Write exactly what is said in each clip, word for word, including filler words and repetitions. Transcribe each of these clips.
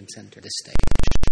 Let's enter the stage.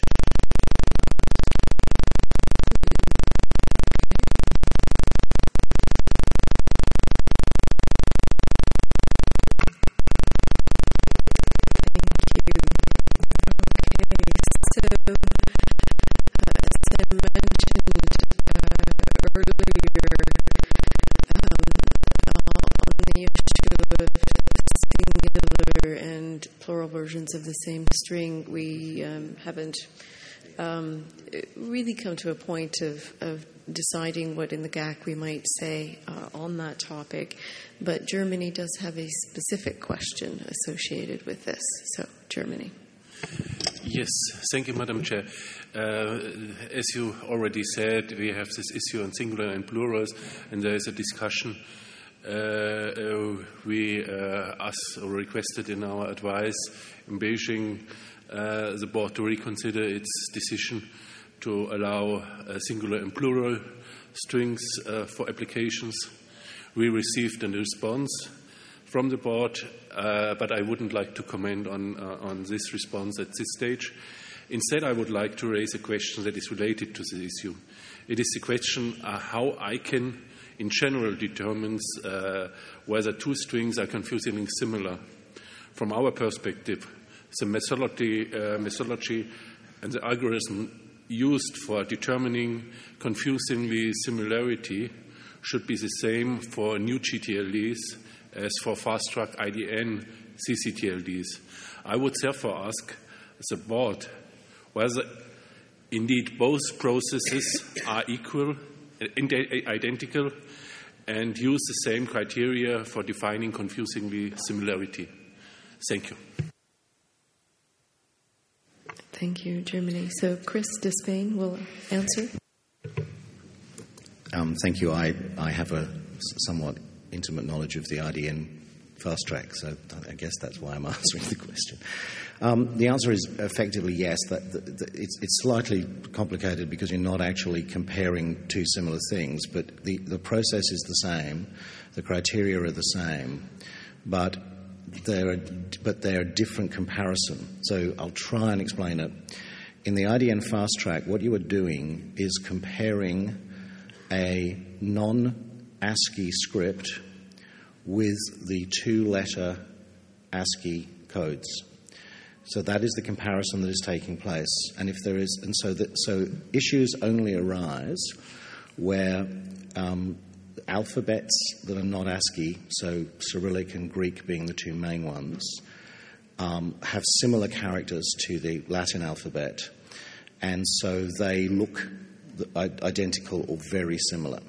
Versions of the same string, we um, haven't um, really come to a point of, of deciding what in the G A C we might say uh, on that topic, but Germany does have a specific question associated with this. So, Germany. Yes, thank you, Madam Chair. Uh, as you already said, we have this issue on singular and plurals, and there is a discussion. Uh, uh, we uh, asked or requested in our advice in Beijing uh, the board to reconsider its decision to allow uh, singular and plural strings uh, for applications. We received a response from the board, uh, but I wouldn't like to comment on, uh, on this response at this stage. Instead, I would like to raise a question that is related to the issue. It is the question uh, how I can in general determines uh, whether two strings are confusingly similar. From our perspective, the methodology, uh, methodology and the algorithm used for determining confusingly similarity should be the same for new G T L Ds as for fast-track I D N C C T L Ds. I would therefore ask the board whether indeed both processes are equal, identical, and use the same criteria for defining confusingly similarity. Thank you. Thank you, Germany. So Chris Despain will answer. Um, thank you. I, I have a somewhat intimate knowledge of the I D N fast track, so I guess that's why I'm answering the question. Um, the answer is effectively yes. That, that, that it's, it's slightly complicated because you're not actually comparing two similar things, but the, the process is the same, the criteria are the same, but they're a, but they're a different comparison. So I'll try and explain it. In the I D N fast track, what you are doing is comparing a non-ASCII script with the two-letter ASCII codes. So that is the comparison that is taking place. And if there is, and so that so issues only arise where um, alphabets that are not ASCII, so Cyrillic and Greek being the two main ones, um, have similar characters to the Latin alphabet, and so they look identical or very similar.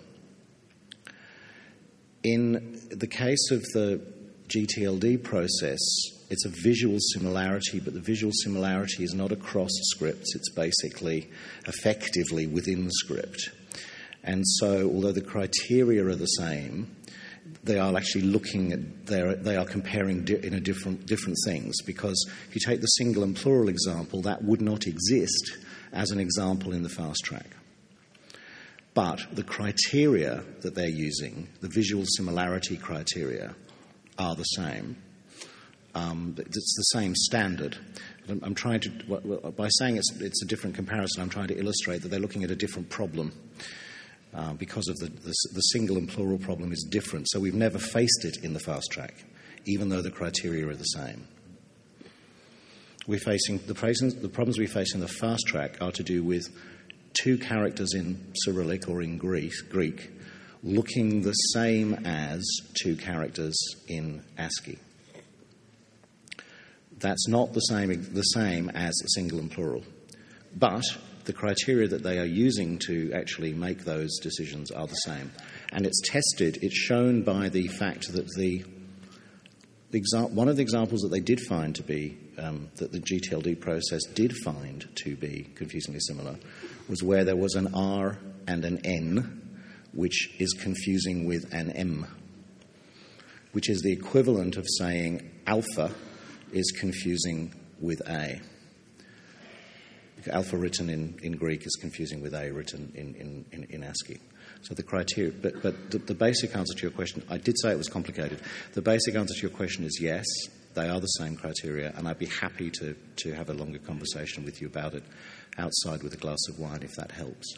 In the case of the G T L D process, it's a visual similarity, but the visual similarity is not across scripts. It's basically effectively within the script. And so, although the criteria are the same, they are actually looking at, they are comparing di- in a different different things. Because if you take the single and plural example, that would not exist as an example in the fast track. But the criteria that they're using, the visual similarity criteria, are the same. Um, it's the same standard. I'm, I'm trying to, well, by saying it's, it's a different comparison, I'm trying to illustrate that they're looking at a different problem uh, because of the, the, the single and plural problem is different. So we've never faced it in the fast track, even though the criteria are the same. We're facing the, the problems we face in the fast track are to do with two characters in Cyrillic or in Greek, Greek looking the same as two characters in ASCII. That's not the same, the same as single and plural. But the criteria that they are using to actually make those decisions are the same. And it's tested, it's shown by the fact that the, the exa- one of the examples that they did find to be, um, that the G T L D process did find to be confusingly similar, was where there was an R and an N, which is confusing with an M, which is the equivalent of saying alpha is confusing with A. Alpha written in, in Greek is confusing with A written in, in, in, in ASCII. So the criteria, but, but the, the basic answer to your question, I did say it was complicated. The basic answer to your question is yes. They are the same criteria, and I'd be happy to, to have a longer conversation with you about it outside with a glass of wine, if that helps.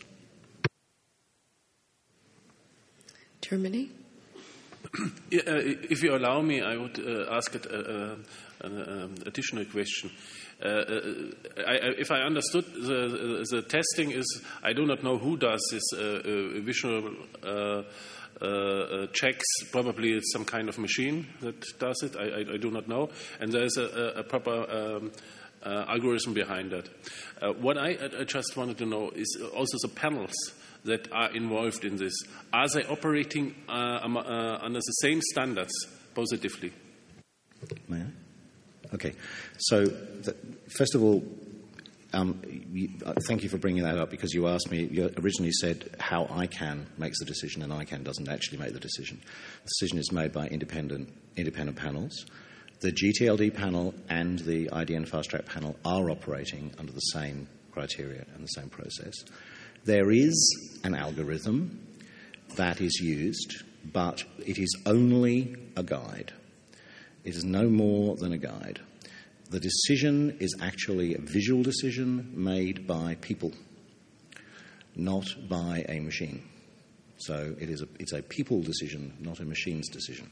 Germany? Yeah, uh, if you allow me, I would uh, ask it, uh, uh, an um, additional question. Uh, uh, I, I, if I understood, the, the testing is, I do not know who does this uh, uh, visual uh, uh, uh, checks. Probably it's some kind of machine that does it. I, I, I do not know. And there's a, a proper um, uh, algorithm behind that. Uh, what I, I just wanted to know is also the panels that are involved in this. Are they operating uh, um, uh, under the same standards positively? May I? Okay. So, the, first of all, um, you, uh, thank you for bringing that up, because you asked me, you originally said how ICANN makes the decision, and ICANN doesn't actually make the decision. The decision is made by independent, independent panels. The G T L D panel and the I D N Fast Track panel are operating under the same criteria and the same process. There is an algorithm that is used, but it is only a guide. It is no more than a guide. The decision is actually a visual decision made by people, not by a machine. So it is a, it's a people decision, not a machine's decision.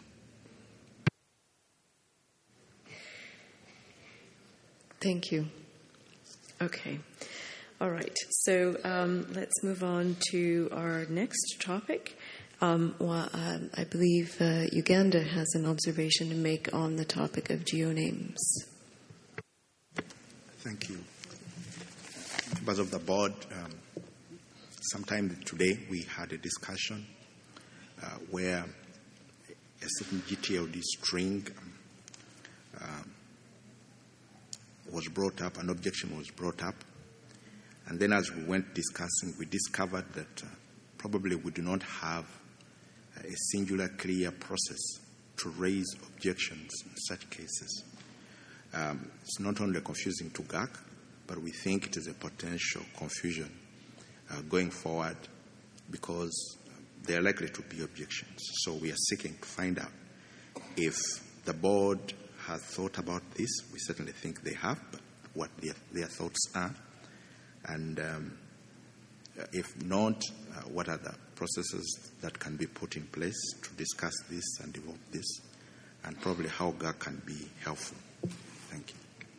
Thank you. Okay. All right. So um, let's move on to our next topic. Um, well, um, I believe uh, Uganda has an observation to make on the topic of geonames. Thank you. Members of the board, um, sometime today we had a discussion uh, where a certain G T L D string um, uh, was brought up, an objection was brought up, and then as we went discussing, we discovered that uh, probably we do not have a singular, clear process to raise objections in such cases. Um, it's not only confusing to G A C, but we think it is a potential confusion uh, going forward, because there are likely to be objections. So we are seeking to find out if the board has thought about this. We certainly think they have, but what their, their thoughts are. And um, if not, uh, what are the processes that can be put in place to discuss this and develop this, and probably how G A C can be helpful. Thank you.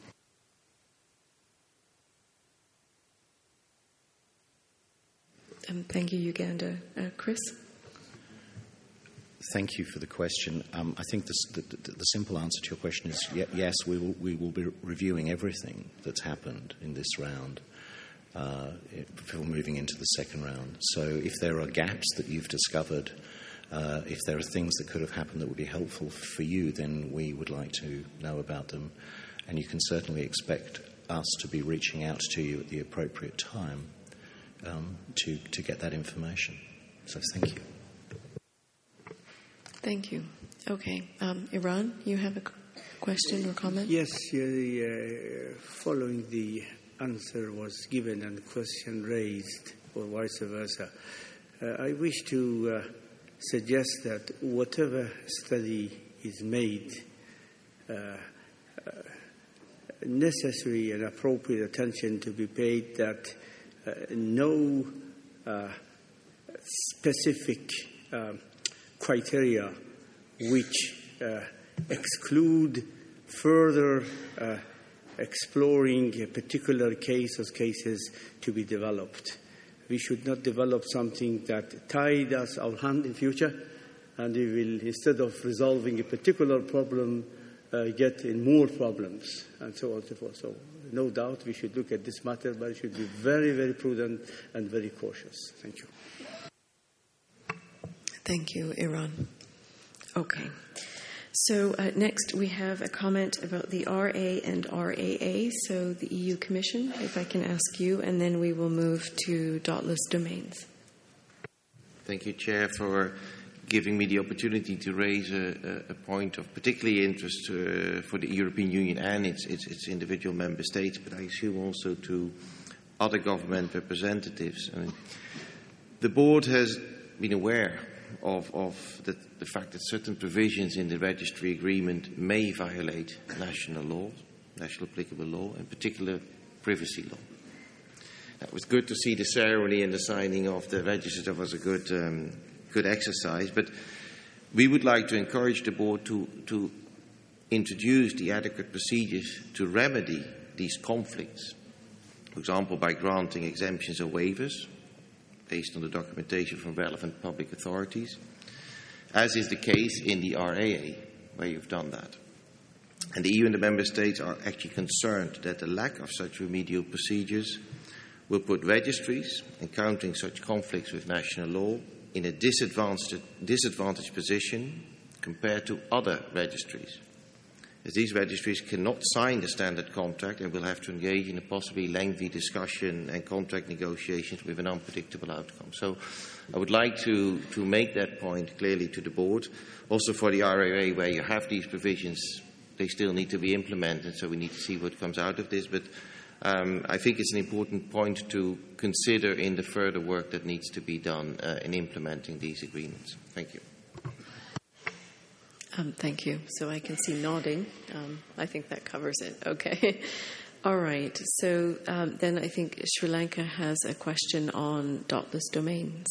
Um, thank you, Uganda. Uh, Chris? Thank you for the question. Um, I think this, the, the, the simple answer to your question is y- yes, we will, we will be reviewing everything that's happened in this round uh, before moving into the second round. So if there are gaps that you've discovered, uh, if there are things that could have happened that would be helpful for you, then we would like to know about them. And you can certainly expect us to be reaching out to you at the appropriate time um, to, to get that information. So thank you. Thank you. Okay. Um, Iran, you have a question or comment? Yes, uh, following the answer was given and question raised, or vice versa, uh, I wish to uh, suggest that whatever study is made, uh, uh, necessary and appropriate attention to be paid that uh, no uh, specific uh, criteria which uh, exclude further uh, exploring a particular case or cases to be developed. We should not develop something that tied us our hand in future, and we will, instead of resolving a particular problem, uh, get in more problems, and so on and so forth. So no doubt we should look at this matter, but it should be very, very prudent and very cautious. Thank you. Thank you, Iran. Okay. So uh, next we have a comment about the R A and R A A, so the E U Commission, if I can ask you, and then we will move to dotless domains. Thank you, Chair, for giving me the opportunity to raise a, a point of particularly interest uh, for the European Union and its, its, its individual member states, but I assume also to other government representatives. I mean, the board has been aware of, of the, the fact that certain provisions in the registry agreement may violate national law, national applicable law, in particular privacy law. It was good to see the ceremony and the signing of the register. That was a good, um, good exercise. But we would like to encourage the board to, to introduce the adequate procedures to remedy these conflicts. For example, by granting exemptions or waivers based on the documentation from relevant public authorities, as is the case in the R A A, where you've done that. And the E U and the Member States are actually concerned that the lack of such remedial procedures will put registries encountering such conflicts with national law in a disadvantaged, disadvantaged position compared to other registries, as these registries cannot sign the standard contract and will have to engage in a possibly lengthy discussion and contract negotiations with an unpredictable outcome. So I would like to, to make that point clearly to the board. Also for the R A A, where you have these provisions, they still need to be implemented, so we need to see what comes out of this. But um, I think it's an important point to consider in the further work that needs to be done uh, in implementing these agreements. Thank you. Um, thank you. So I can see nodding. Um, I think that covers it. Okay. All right. So um, then I think Sri Lanka has a question on dotless domains.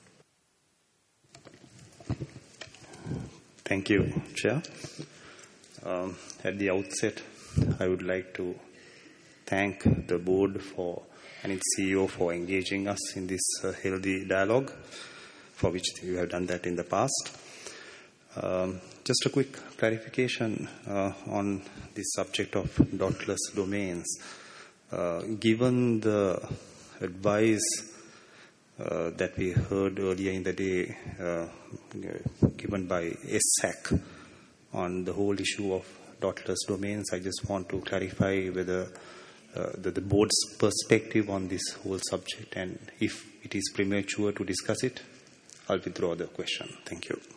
Thank you, Chair. Um, at the outset, I would like to thank the board for and its C E O for engaging us in this uh, healthy dialogue, for which you have done that in the past. Um, just a quick clarification uh, on the subject of dotless domains. Uh, given the advice uh, that we heard earlier in the day uh, given by S A C on the whole issue of dotless domains, I just want to clarify whether uh, the, the board's perspective on this whole subject, and if it is premature to discuss it, I'll withdraw the question. Thank you.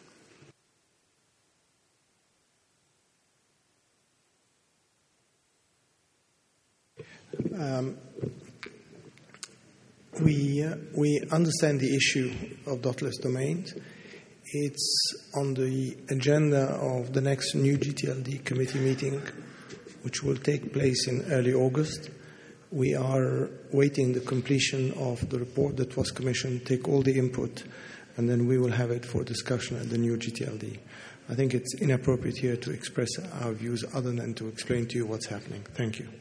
Um, we uh, we understand the issue of dotless domains. It's on the agenda of the next new G T L D committee meeting, which will take place in early August. We are waiting the completion of the report that was commissioned, take all the input, and then we will have it for discussion at the new G T L D. I think it's inappropriate here to express our views other than to explain to you what's happening. Thank you.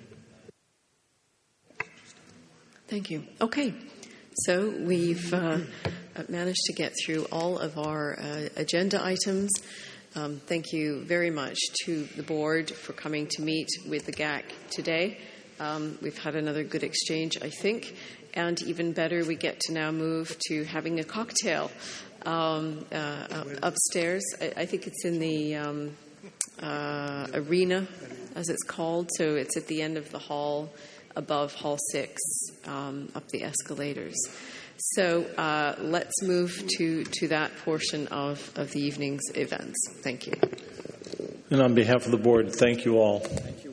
Thank you. Okay. So we've uh, managed to get through all of our uh, agenda items. Um, thank you very much to the board for coming to meet with the G A C today. Um, we've had another good exchange, I think. And even better, we get to now move to having a cocktail um, uh, upstairs. I, I think it's in the um, uh, arena, as it's called. So it's at the end of the hall, above Hall six, um, up the escalators. So uh, let's move to, to that portion of, of the evening's events. Thank you. And on behalf of the board, thank you all. Thank you.